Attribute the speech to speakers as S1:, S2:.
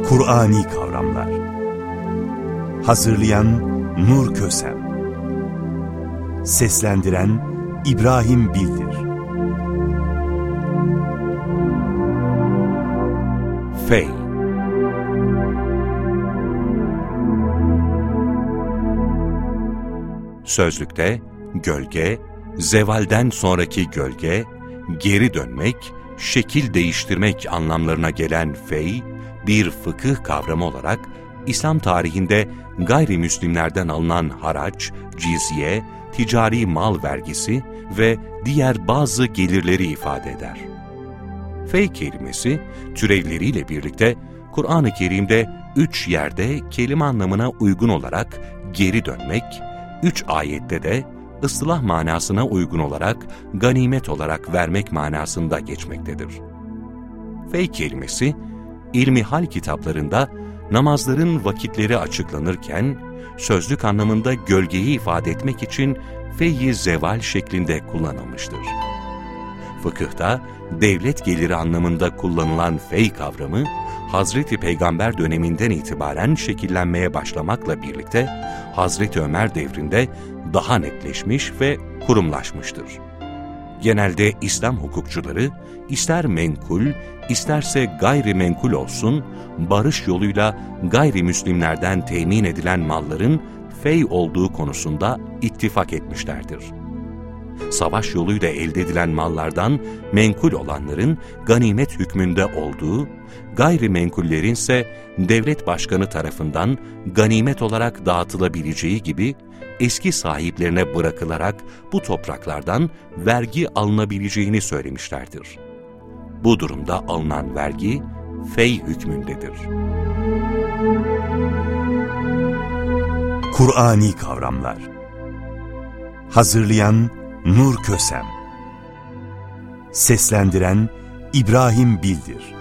S1: Kur'ani kavramlar. Hazırlayan Nur Kösem. Seslendiren İbrahim Bildir. Fey. Sözlükte gölge, zevalden sonraki gölge, geri dönmek, şekil değiştirmek anlamlarına gelen fey, bir fıkıh kavramı olarak İslam tarihinde gayrimüslimlerden alınan haraç, cizye, ticari mal vergisi ve diğer bazı gelirleri ifade eder. Fey kelimesi, türevleriyle birlikte Kur'an-ı Kerim'de 3 yerde kelime anlamına uygun olarak geri dönmek, 3 ayette de ıslah manasına uygun olarak ganimet olarak vermek manasında geçmektedir. Fey kelimesi, ilmihal kitaplarında namazların vakitleri açıklanırken, sözlük anlamında gölgeyi ifade etmek için fey-i zeval şeklinde kullanılmıştır. Fıkıhta, devlet geliri anlamında kullanılan fey kavramı, Hazreti Peygamber döneminden itibaren şekillenmeye başlamakla birlikte, Hazreti Ömer devrinde daha netleşmiş ve kurumlaşmıştır. Genelde İslam hukukçuları, ister menkul, isterse gayrimenkul olsun, barış yoluyla gayrimüslimlerden temin edilen malların fey olduğu konusunda ittifak etmişlerdir. Savaş yoluyla elde edilen mallardan menkul olanların ganimet hükmünde olduğu, gayrimenkullerin ise devlet başkanı tarafından ganimet olarak dağıtılabileceği gibi eski sahiplerine bırakılarak bu topraklardan vergi alınabileceğini söylemişlerdir. Bu durumda alınan vergi fey hükmündedir. Kur'ani kavramlar. Hazırlayan Nur Kösem. Seslendiren İbrahim Bildir.